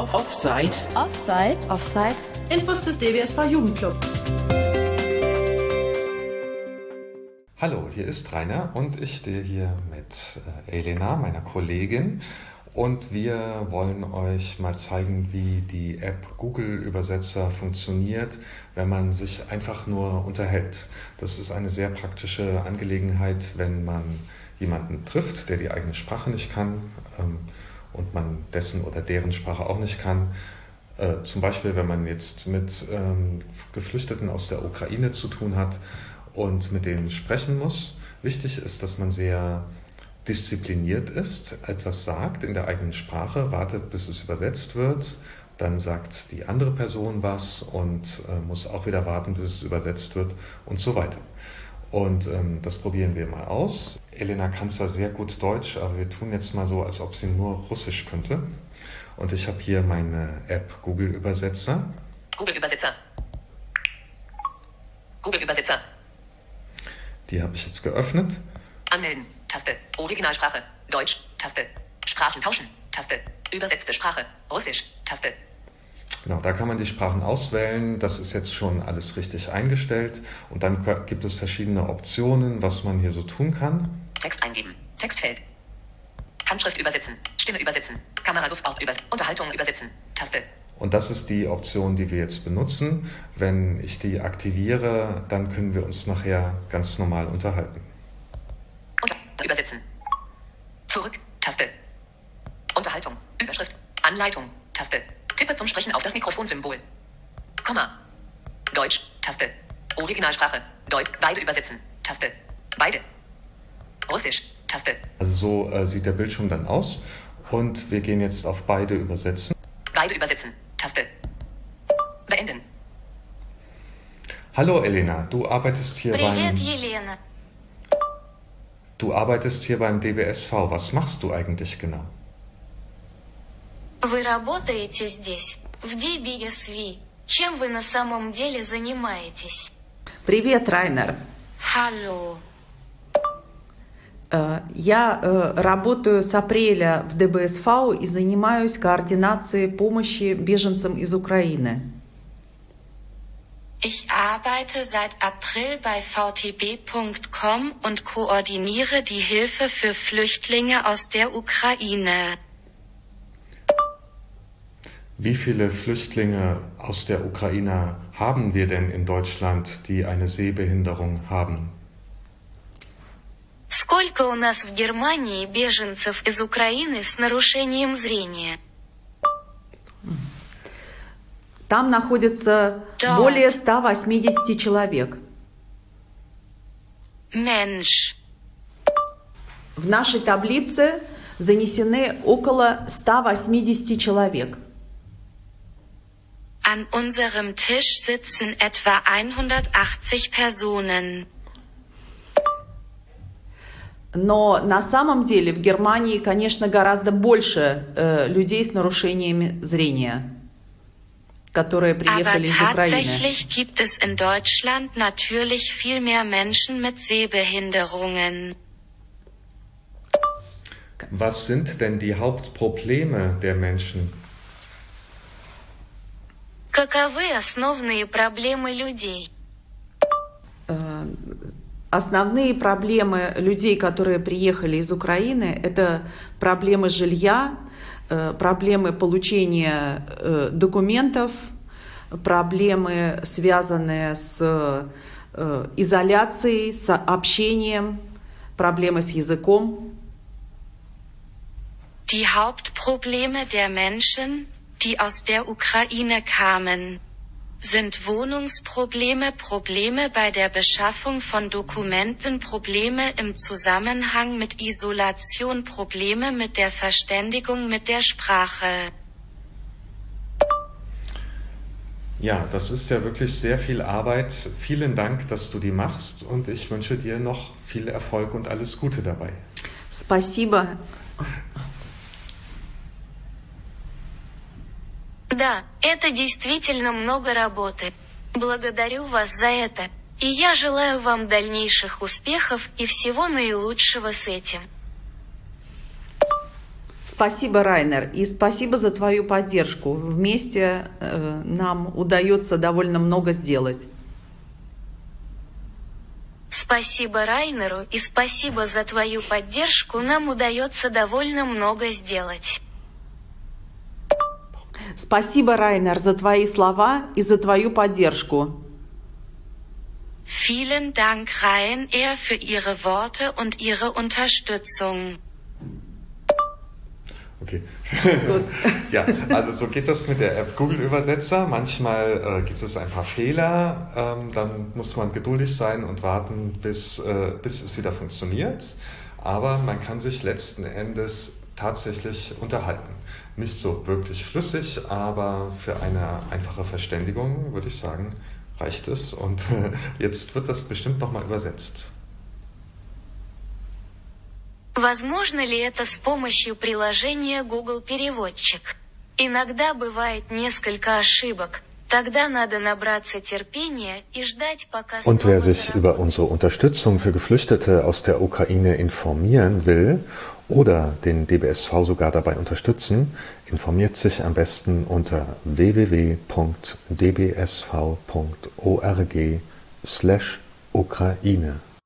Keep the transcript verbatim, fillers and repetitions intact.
auf Offside. Offside. Offside. Infos des D B S V Jugendclub. Hallo, hier ist Rainer und ich stehe hier mit Elena, meiner Kollegin. Und wir wollen euch mal zeigen, wie die App Google Übersetzer funktioniert, wenn man sich einfach nur unterhält. Das ist eine sehr praktische Angelegenheit, wenn man jemanden trifft, der die eigene Sprache nicht kann ähm, und man dessen oder deren Sprache auch nicht kann. Äh, zum Beispiel, wenn man jetzt mit ähm, Geflüchteten aus der Ukraine zu tun hat und mit denen sprechen muss. Wichtig ist, dass man sehr diszipliniert ist, etwas sagt in der eigenen Sprache, wartet, bis es übersetzt wird, dann sagt die andere Person was und äh, muss auch wieder warten, bis es übersetzt wird und so weiter. Und ähm, das probieren wir mal aus. Elena kann zwar sehr gut Deutsch, aber wir tun jetzt mal so, als ob sie nur Russisch könnte. Und ich habe hier meine App Google Übersetzer. Google Übersetzer. Google Übersetzer. Die habe ich jetzt geöffnet. Anmelden. Taste. Originalsprache. Deutsch. Taste. Sprachen tauschen. Taste. Übersetzte Sprache. Russisch. Taste. Genau, da kann man die Sprachen auswählen. Das ist jetzt schon alles richtig eingestellt. Und dann gibt es verschiedene Optionen, was man hier so tun kann. Text eingeben. Textfeld. Handschrift übersetzen. Stimme übersetzen. Kamera sofort übersetzen. Unterhaltung übersetzen. Taste. Und das ist die Option, die wir jetzt benutzen. Wenn ich die aktiviere, dann können wir uns nachher ganz normal unterhalten. Übersetzen. Zurück. Taste. Unterhaltung. Überschrift. Anleitung. Taste. Tippe zum Sprechen auf das Mikrofonsymbol. Komma. Deutsch. Taste. Originalsprache. Deutsch. Beide übersetzen. Taste. Beide. Russisch. Taste. Also so äh, sieht der Bildschirm dann aus. Und wir gehen jetzt auf beide übersetzen. Beide übersetzen. Taste. Beenden. Hallo Elena, du arbeitest hier Привет, beim... Елена. Du arbeitest hier beim D B S V. Was machst du eigentlich genau? Вы работаете здесь, в ди би эс ви. Чем вы на самом деле занимаетесь? Привет, Райнер. Hallo. Я работаю с апреля в ди би эс ви и занимаюсь координацией помощи беженцам из Украины. Ich arbeite seit April bei v t b punkt com und koordiniere die Hilfe für Flüchtlinge aus der Ukraine. Wie viele Flüchtlinge aus der Ukraine haben wir denn in Deutschland, die eine Sehbehinderung haben? Сколько у нас в Германии беженцев из Украины с нарушением зрения? Там находится Да. более ста восьмидесяти человек. Mensch. В нашей таблице занесены около ста восьмидесяти человек. An unserem Tisch sitzen etwa hundertachtzig Personen. Но на самом деле в Германии, конечно, гораздо больше э, людей с нарушениями зрения, которые приехали из Aber Украины. tatsächlich gibt es in Deutschland natürlich viel mehr Menschen mit Sehbehinderungen. Was sind denn die Hauptprobleme der Menschen? Каковы основные проблемы людей? Основные проблемы людей, которые приехали из Украины, это проблемы жилья, проблемы получения документов, проблемы, связанные с изоляцией, с общением, проблемы с языком. Die Hauptprobleme der Menschen, die aus der Ukraine kamen, sind Wohnungsprobleme, Probleme bei der Beschaffung von Dokumenten, Probleme im Zusammenhang mit Isolation, Probleme mit der Verständigung mit der Sprache. Ja, das ist ja wirklich sehr viel Arbeit. Vielen Dank, dass du die machst und ich wünsche dir noch viel Erfolg und alles Gute dabei. Спасибо. Да, это действительно много работы. Благодарю вас за это. И я желаю вам дальнейших успехов и всего наилучшего с этим. Спасибо, Райнер, и спасибо за твою поддержку. Вместе э, нам удается довольно много сделать. Спасибо Райнеру и спасибо за твою поддержку. Нам удается довольно много сделать. Спасибо, Райнер, за твои слова и за твою поддержку. Vielen Dank Ryanair für Ihre Worte und Ihre Unterstützung. Okay. Ja, also so geht das mit der App Google Übersetzer. Manchmal äh, gibt es ein paar Fehler, ähm, dann muss man geduldig sein und warten, bis, äh, bis es wieder funktioniert. Aber man kann sich letzten Endes tatsächlich unterhalten. Nicht so wirklich flüssig, aber für eine einfache Verständigung, würde ich sagen, reicht es. Und äh, jetzt wird das bestimmt nochmal übersetzt. Возможно ли это с помощью приложения Google Переводчик? Иногда бывает несколько ошибок. Тогда надо набраться терпения и ждать, пока... Und wer sich über unsere Unterstützung für Geflüchtete aus der Ukraine informieren will oder den D B S V sogar dabei unterstützen, informiert sich am besten unter w w w punkt d b s v punkt org slash Ukraine.